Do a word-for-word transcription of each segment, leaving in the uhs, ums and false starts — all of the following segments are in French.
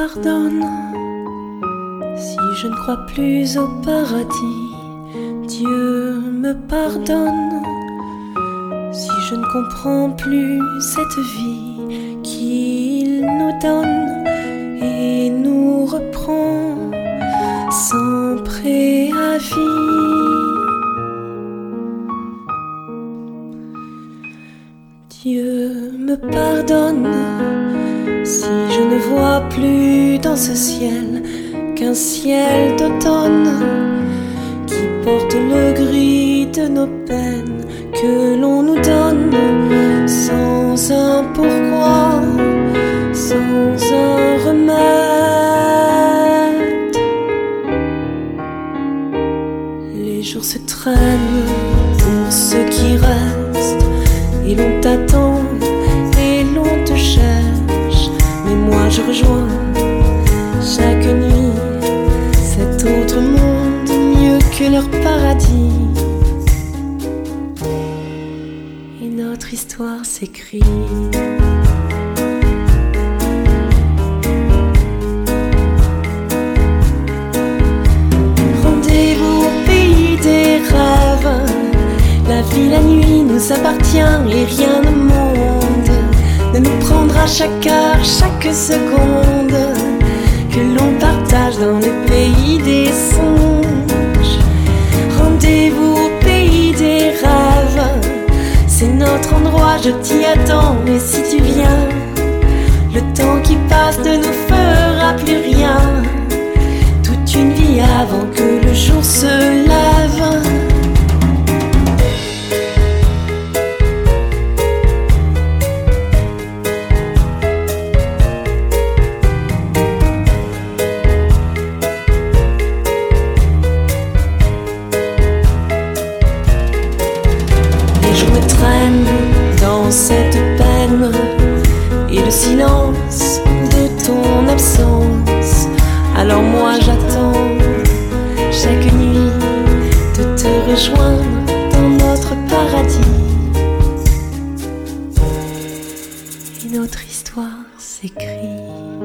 pardonne si je ne crois plus au paradis. Dieu me pardonne si je ne comprends plus cette vie qu'il nous donne et nous reprend sans préavis. Dieu me pardonne si je ne vois plus dans ce ciel qu'un ciel d'automne qui porte le gris de nos peines que l'on nous donne sans un pourquoi, sans un remède. Les jours se traînent pour ceux qui restent et l'on t'attend et l'on te cherche, mais moi je rejoins chaque nuit cet autre monde mieux que leur paradis. Et notre histoire s'écrit. Rendez-vous au pays des rêves. La vie, la nuit nous appartient et rien au monde ne nous prendra chaque heure, chaque seconde que l'on partage dans le pays des songes. Rendez-vous au pays des rêves, c'est notre endroit, je t'y attends. Mais si tu viens, le temps qui passe ne nous fera plus rien. Toute une vie avant que le jour se lève. Dans cette peine et le silence de ton absence, alors moi j'attends chaque nuit de te rejoindre dans notre paradis. Et notre histoire s'écrit.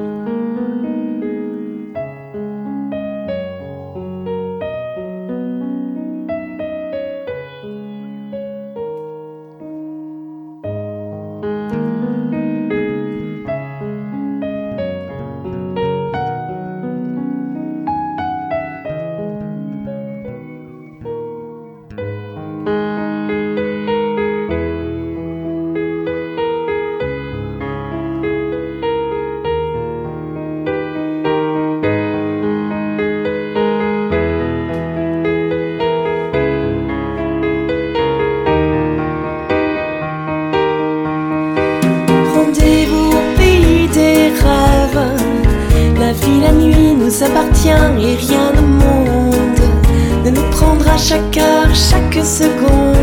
La vie, la nuit nous appartient et rien au monde ne nous prendra chaque heure, chaque seconde